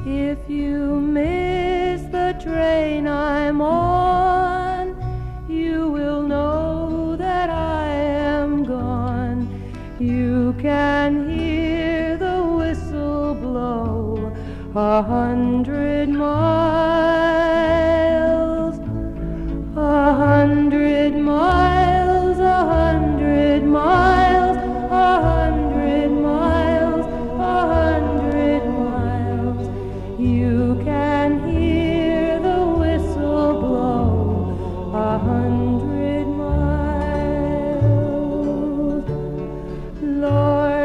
If you miss the train I'm on, you will know that I am gone. You can hear the whistle blow 100 miles, 100